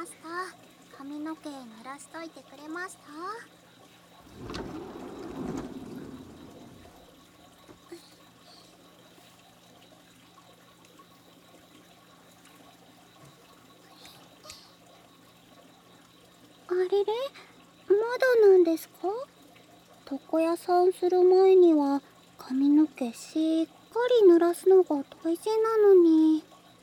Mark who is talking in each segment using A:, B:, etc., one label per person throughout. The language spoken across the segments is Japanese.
A: マスター、髪の毛濡らしといてくれました？あれれ、まだなんですか？床屋さんする前には髪の毛しっかり濡らすのが大事なのに。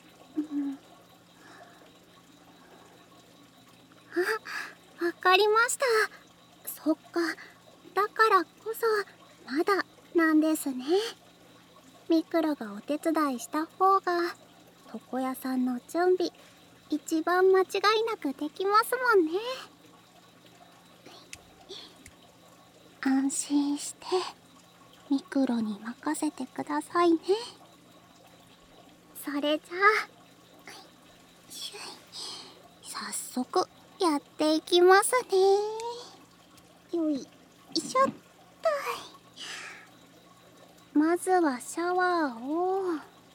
A: あ、わかりました。そっか、だからこそまだなんですね。ミクロがお手伝いした方が床屋さんの準備一番間違いなくできますもんね。安心してミクロに任せてくださいね。それじゃあ早速やっていきますね。よいしょっと。まずはシャワーを。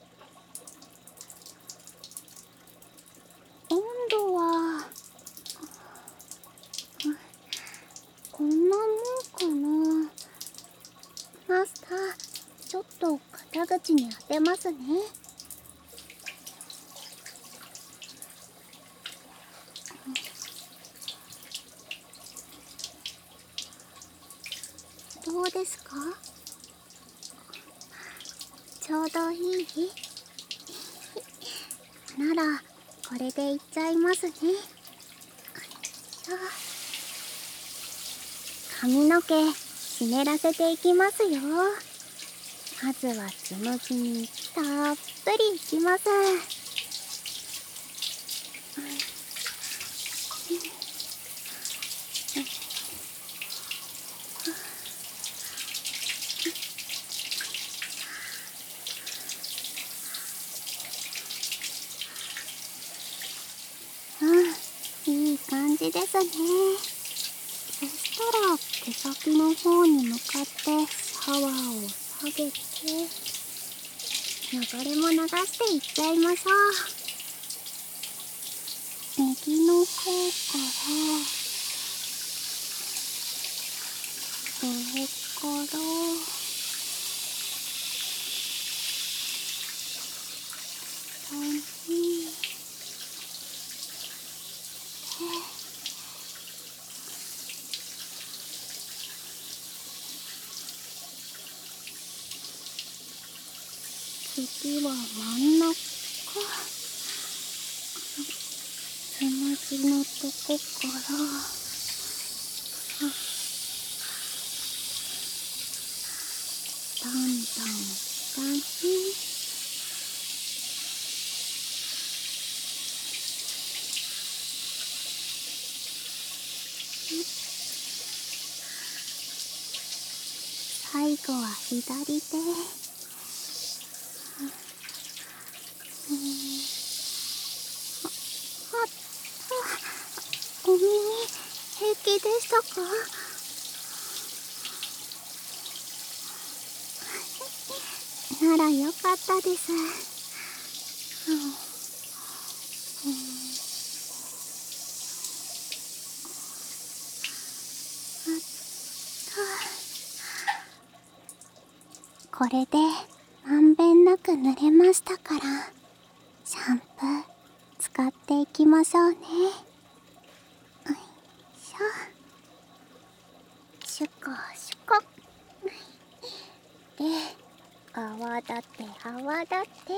A: 温度はこんなもんかな。マスター、ちょっと肩口に当てますね。どうですか？ちょうどいい？ならこれでいっちゃいますね。髪の毛湿らせていきますよ。まずはつむじにたっぷりいきます。いい感じですね。そしたら毛先の方に向かってシャワーを下げて流れも流していっちゃいましょう。右の方から上から下に次は真ん中、つむじのとこからだんだん下に最後は左手。お耳平気でしたか？ならよかったです。これでまんべんなく塗れましたから、シャンプー使っていきましょうね。よいしょ。シュコシュコ。で、泡立て泡立て。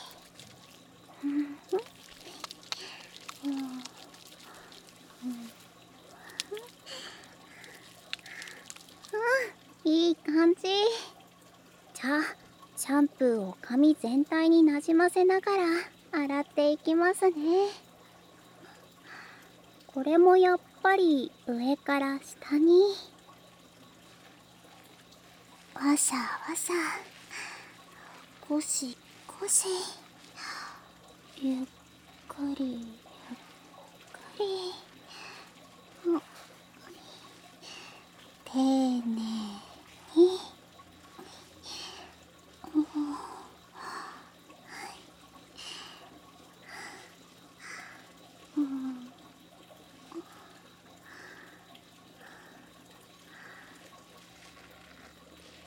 A: いい感じ。じゃあシャンプーを髪全体になじませながら洗っていきますね。これもやっぱり上から下にわしゃわしゃ、ゴシゴシ、ゆっくりゆっくり、丁寧に。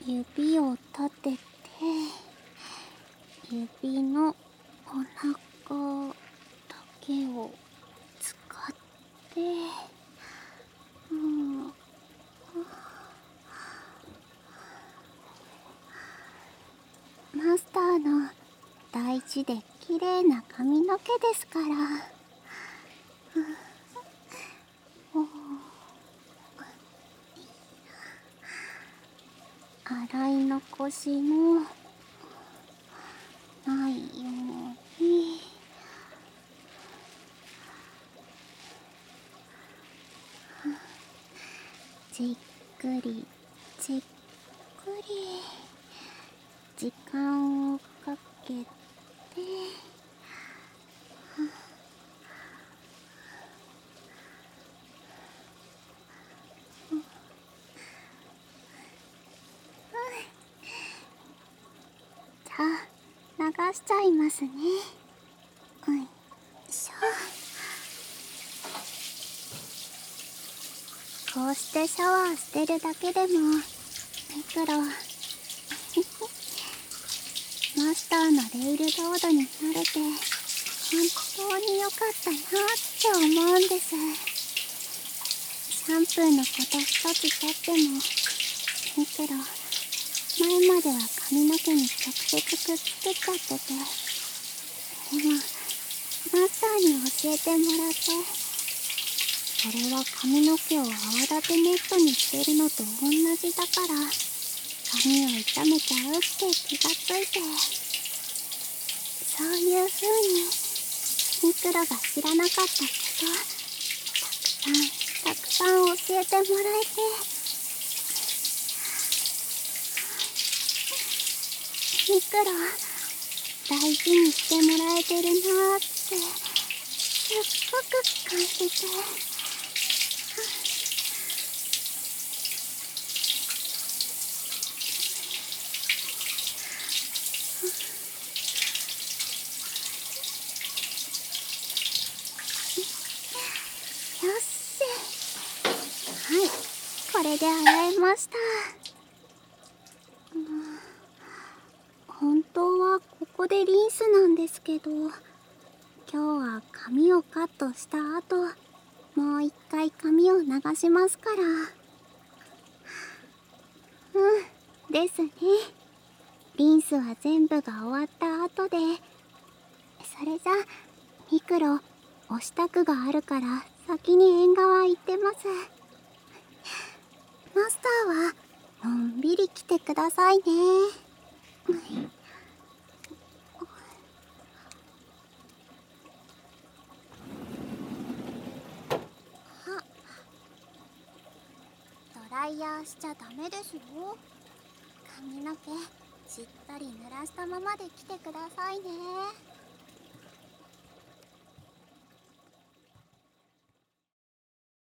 A: 指を立てて、指のお腹だけを使って、マスターの大事で綺麗な髪の毛ですから。洗い残しもないように。じっくりじっくり時間をかけて、じゃあ流しちゃいますね。よいしょ。こうしてシャワーしてるだけでもミクロマスターのレイルロードに慣れて本当に良かったなって思うんです。シャンプーのこと一つとってもミクロ前までは髪の毛に直接くっつけちゃってて、でもマスターに教えてもらって、それは髪の毛を泡立てネットにしてるのと同じだから髪を傷めちゃうって気がついて、そういう風にミクロが知らなかったことたくさん教えてもらえて、ミクロ大事にしてもらえてるなーってすっごく感じて、よっしゃ。はい、これで洗えました。本当はここでリンスなんですけど、今日は髪をカットした後もう一回髪を流しますから。ですね。リンスは全部が終わった後で、それじゃミクロお支度があるから先に縁側行ってます。マスターはのんびり来てくださいね。ドライヤーしちゃダメですよ。髪の毛しっかり濡らしたままで来てくださいね。